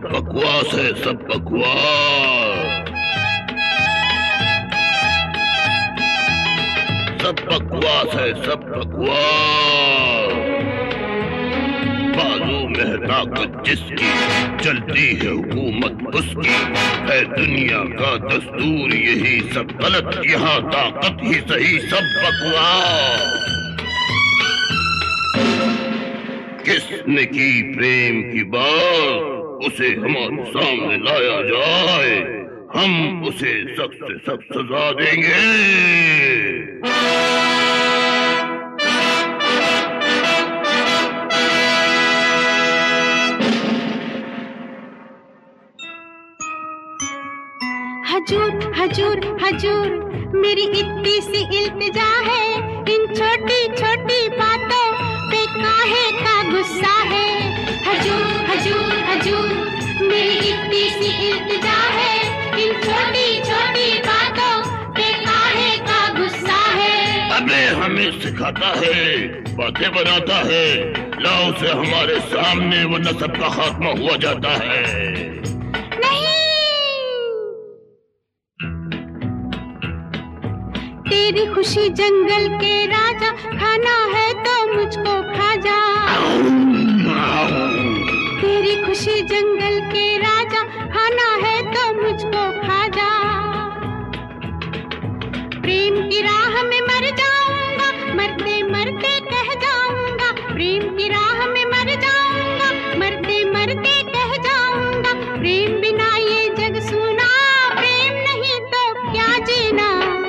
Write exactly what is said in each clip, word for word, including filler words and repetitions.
बकवास है, सब बकवास, सब बकवास है, सब बकवास। बाजू में ताकत जिसकी, चलती है हुकूमत उसकी, है दुनिया का दस्तूर यही, सब गलत यहाँ ताकत ही सही, सब बकवास। किसने की प्रेम की बात, उसे हमारे सामने लाया जाए, हम उसे सख्त से सख्त सजा देंगे। हजूर हजूर हजूर, मेरी इतनी सी इल्तिजा है, इन छोटी छोटी बातों पे काहे का गुस्सा है। हजूर हजूर हजूर, मेरी इतनी सी इल्तिजा है, इन छोटी छोटी बातों पे काहे का गुस्सा है। अबे हमें सिखाता है, बातें बनाता है, लाओ से हमारे सामने, वरना सबका खात्मा हुआ जाता है। तेरी खुशी जंगल के राजा, खाना है तो मुझको खा जा। तेरी खुशी जंगल के राजा, खाना है तो मुझको खा जा। प्रेम की राह में मर जाऊंगा, मरते मरते कह जाऊंगा। प्रेम की राह में मर जाऊंगा, मरते मरते कह जाऊंगा। प्रेम बिना ये जग सूना, प्रेम नहीं तो क्या जीना।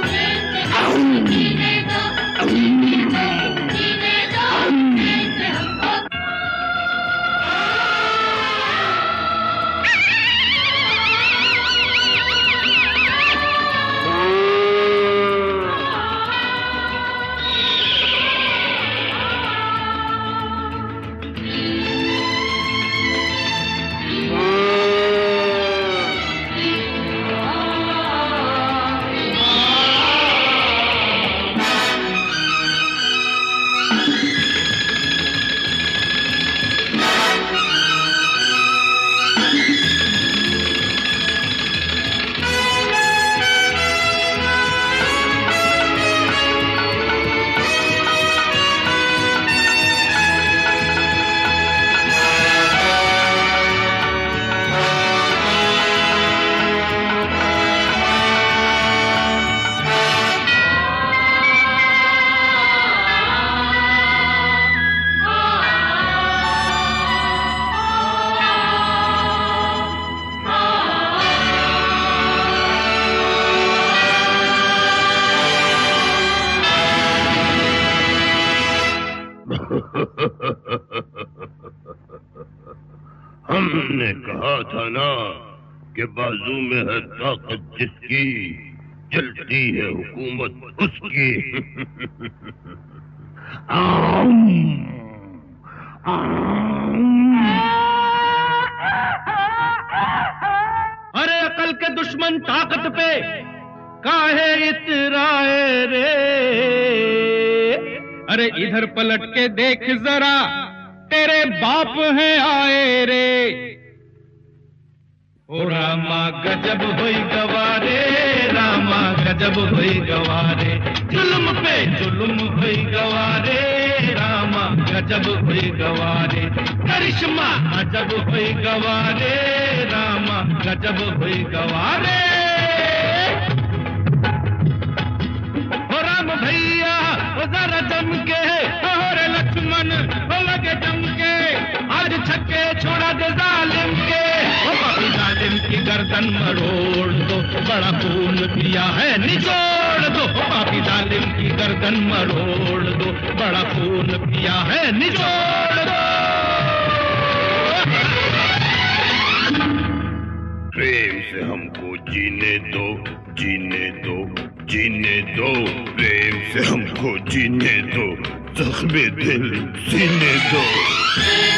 हमने कहा था ना कि बाजू में है ताकत जिसकी, चलती है हुकूमत उसकी। आम, आम। अरे अकल के दुश्मन ताकत पे काहे इतराए रे। अरे इधर पलट के देख जरा, तेरे बाप हैं आए रे। ओ रामा गजब हुई गवारे, रामा गजब हुई गवारे, जुल्म पे जुल्म हुई गवारे, रामा गजब हुई गवारे, करिश्मा अजब हुई गवारे, रामा गजब हुई गवारे। ओ राम भैया ओ जरा जम के, और लक्ष्मण ओ लगे जम के, आज छक्के छोड़ा दे जालिम के। ओ पापी जालिम की गर्दन मरोड़ दो, बड़ा खून पिया है निचोड़ दो। ओ पापी जालिम की गर्दन मरोड़ दो, बड़ा खून पिया है निचोड़ दो। प्रेम से हमको जीने दो, जीने दो, जीने दो। प्रेम से हमको जीने दो, जख्मे दिल सीने दो।